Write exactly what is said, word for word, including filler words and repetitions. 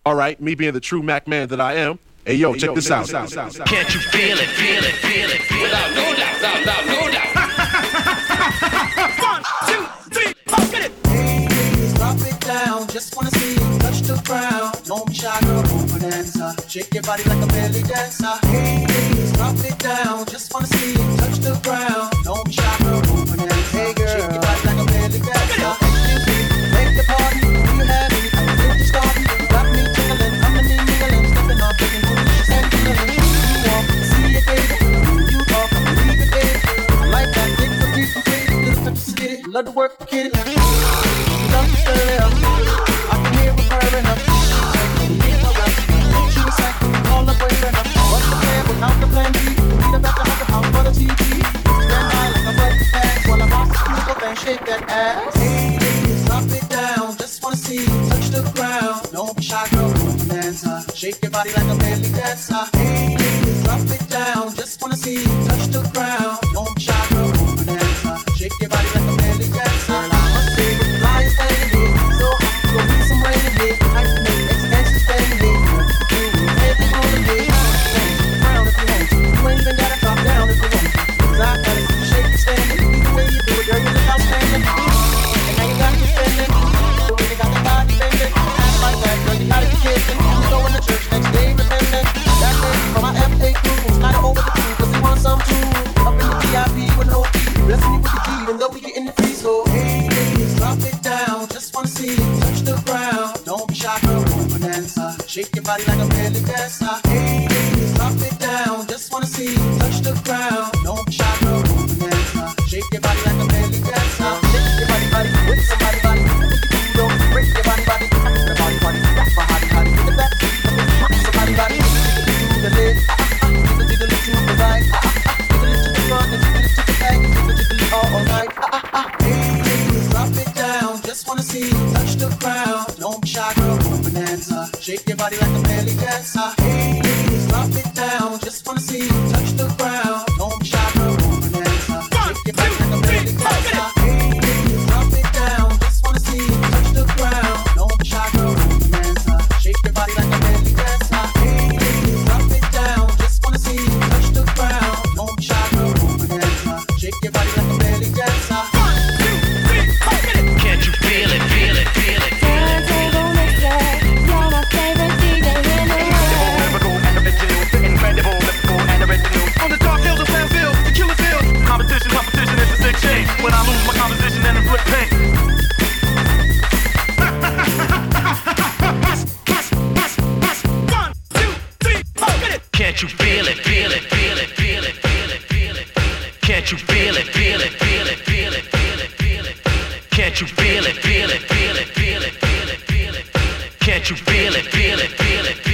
All right, me being the true Mac man that I am. Hey yo, hey, check yo, this check out. This out. Can't you feel it, feel it, feel it, feel it? Without no doubt, without, without no doubt. One, two, three, four, get it. Hey, ladies, drop it down. Just wanna see you touch the ground. Don't be shy, girl, over dancer. Shake your body like a belly dancer. Hey, ladies, drop it down. Just wanna see you touch the ground. Don't be shy, girl, over dancer. Hey, girl, shake your body like a belly dancer. Make the party, you have it. Get you started. Got me tickling, I'm in the niggling, stepping up, taking booties and feeling. You walk, see it, baby. You talk, leave it, baby. I like that, big for people, baby. Little bit to get it, love to work, get it. Love to stir it up. I can hear it purring up. Hear the rap, she was like, all up, waving up. What's the plan without the plan B? Need about to have a house for the T V. Stand high like a bucket bag while I watch the beautiful thing shake that ass. Hey, ladies, drop it down. Just wanna see you touch the ground. Don't be shy, girl, dancer. Shake your body like a belly dancer. Hey, ladies, drop it down. Just wanna see you touch the ground. Don't be shy, girl, dancer. Shake your body like a belly dancer. I must say, with the flyers standing here, so hot, go need some rain in here. Nice to make extensions standing here. Every holiday, round if you want to. You ain't even gotta drop down if you want to. 'Cause I gotta see you shake and standing. The way you do it, girl, you look outstanding. And now you got me spending. The way you got the body bending. Act like that, girl, you gotta be kissing. You go in the church next day, repenting. That day from my F A Q, slide over the queue, 'cause he wants some too. Up in the V I P with no fee. Bless me with the key, even though we getting the free. So, hey, ladies, drop it down. Just wanna see you touch the ground. Don't be shy, girl, over dancer. Shake your body like a belly dancer. Hey, ladies, drop it down. Just wanna see you touch the ground. Don't be shy, girl, over dancer. Shake your body like a belly dancer. Shake your body, body, with somebody, body. What you do, don't break your body, body. The body, body, rock my body, body. In the back, somebody, body. To the lid, jiggle, jiggle it to the right, jiggle it to the front, and jiggle it to the back, jiggle, jiggle it all, all night. Hey, ladies, drop it down. Just wanna see you touch the ground. Don't be shy, girl, go bonanza. Shake your body like a belly dancer. Hey, ladies, drop it down. Just wanna see you touch the ground. Don't be shy, girl, go bonanza. Shake your body like a belly dancer. Hey, ladies, drop it down. Just wanna see you touch the ground. Don't be shy, girl, go bonanza. Shake your body like a belly dancer. Hey, ladies, drop it down. Just wanna see you touch the ground. Don't be shy, girl, go bonanza. Shake your body like a belly dancer. One, two, three, four, get it. Can't you feel it, feel it, feel it, feel it? Turntable mixer, you're my favorite D J in the world. Lyrical and original, the incredible, lyrical and original. On the dark hills of Plainfield, the killer field. Competition, competition is a sick change. When I lose my composition and it's flip paint. One, two, three, four, get it. Can't you feel it, feel it, feel it, feel it, feel it, feel it, feel it? Can't you feel it, feel it, feel it, feel it, feel it, feel it, feel it? Can't you feel it, feel it, feel it, feel it, feel it, feel it, feel it? Can't you feel it, feel it, feel it?